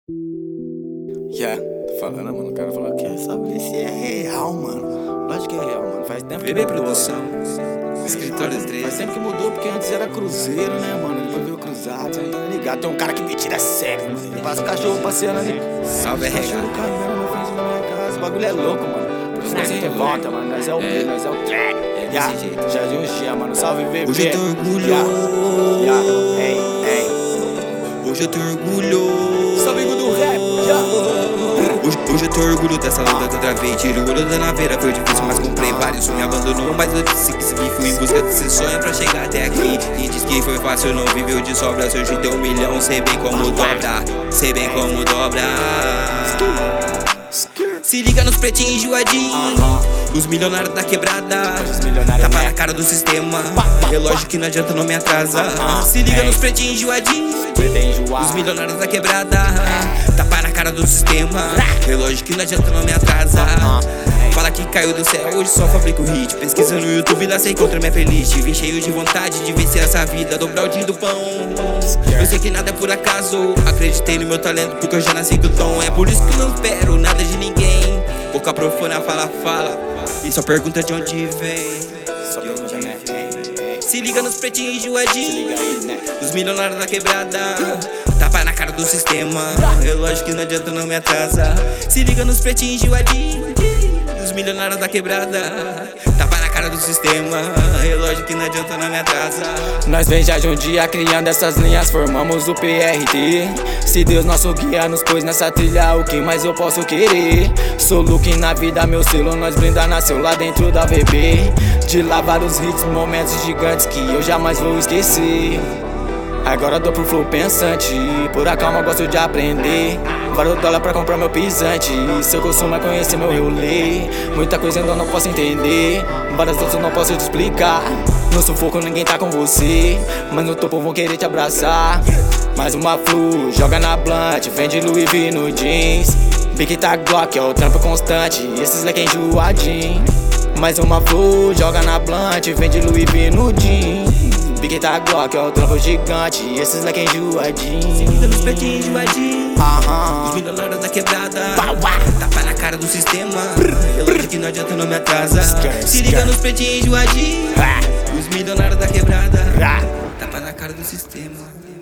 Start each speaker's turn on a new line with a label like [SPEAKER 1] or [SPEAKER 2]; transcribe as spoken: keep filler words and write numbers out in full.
[SPEAKER 1] Yeah, tô falando, mano. O cara falou que essa ver se é real, mano. Lógico que é real, mano. Faz tempo que
[SPEAKER 2] Bebê
[SPEAKER 1] mudou.
[SPEAKER 2] Produção, Escritório três.
[SPEAKER 1] Faz tempo que mudou, porque antes era Cruzeiro, né, mano? Depois veio Cruzado, você não tá ligado. Tem um cara que me tira sério, mano. Ele passa o cachorro passeando ali.
[SPEAKER 2] Salve, R H.
[SPEAKER 1] Cachorro caminhando na frente da minha casa. O bagulho é louco, mano. Por isso nós sempre volta, mano. Nós é o B, nós é o trap. Yeah,
[SPEAKER 2] desse jeito.
[SPEAKER 1] Jardim Ugia, mano. Salve, bebê.
[SPEAKER 2] Hoje eu tenho orgulho.
[SPEAKER 1] Yeah, yeah. Ei, ei.
[SPEAKER 2] Hoje eu tenho orgulho.
[SPEAKER 1] Salve, do rap. Yeah.
[SPEAKER 2] Hoje, hoje eu tenho orgulho dessa luta que eu travei. Tirei o olho da naveira, foi difícil, mas comprei vários. Me abandonou, mas eu disse que segui. Fui em busca desse sonho pra chegar até aqui. E diz que foi fácil, não viveu de sobra. Se hoje tem um milhão, sei bem como dobra. Sei bem como dobra. Se liga nos pretinhos enjoadinhos, os milionários da quebrada. Tapa na cara do sistema, relógio que não adianta, não me atrasa. Se liga nos pretinhos enjoadinhos, os milionários da quebrada. Tapa na cara do sistema, relógio que não adianta, não me atrasa. Fala que caiu do céu, hoje só fabrico hit. Pesquisa no YouTube, lá você encontra minha playlist. Vim cheio de vontade de vencer essa vida, dobrar o dia do pão. Eu sei que nada é por acaso, acreditei no meu talento porque eu já nasci com o tom. É por isso que eu não espero nada de ninguém. Boca profana, fala, fala, e só pergunta de onde vem. Se liga nos pretinhos enjoadinhos, os milionários da quebrada. Tapa na cara do sistema, relógio que não adianta, não me atrasa. Se liga nos pretinhos enjoadinhos, os milionários da quebrada. Tapa na cara do sistema, relógio que não adianta, não me atrasa.
[SPEAKER 1] Nós vem já de um dia criando essas linhas, formamos o P R T. Se Deus nosso guia nos pôs nessa trilha, o que mais eu posso querer? Sou Luke na vida, meu selo, nós brinda nasceu lá dentro da V B. De lá vários hits, momentos gigantes que eu jamais vou esquecer. Agora dou pro flow pensante, por a calma gosto de aprender. Vários dólares pra comprar meu pisante, seu consumo é conhecer meu rolê. Muita coisa ainda não posso entender, várias outras não posso te explicar. No sufoco ninguém tá com você, mas no topo vão querer te abraçar. Mais uma flu, joga na blunt, vende Louis V no jeans. Big tá Glock, é o trampo constante, esses leque enjoadinho. Mais uma flu, joga na blunt, vende Louis V no jeans. Big tá Glock, é o trampo gigante, esses leque enjoadinho.
[SPEAKER 2] Seguida nos pretinhos enjoadinhos,
[SPEAKER 1] Aham.
[SPEAKER 2] os milionários da quebrada. Tapa na cara do sistema, relógio que não adianta, não me atrasa. Se liga nos pretinhos enjoadinhos, os milionários da quebrada. Tapa na cara do sistema.